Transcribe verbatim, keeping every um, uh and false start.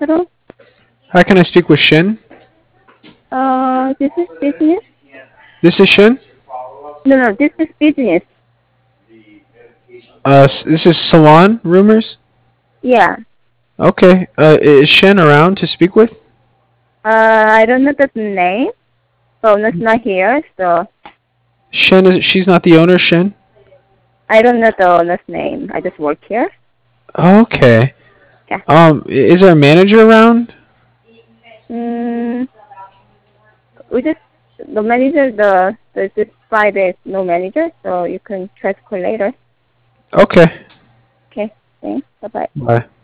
Hello? Hi, can I speak with Shin? Uh, this is business? This is Shin. No, no, this is business. Uh, s- this is Salon Rumors. Yeah. Okay. Uh, is Shin around to speak with? Uh, I don't know the name. So it's not here, so Shin is she's not the owner. Shin. I don't know the owner's name. I just work here. Okay. Yeah. Um, i- is there a manager around? Mm, we just, the manager, the, the this Friday is no manager, so you can try to call later. Okay. Okay, thanks. Bye-bye. Bye.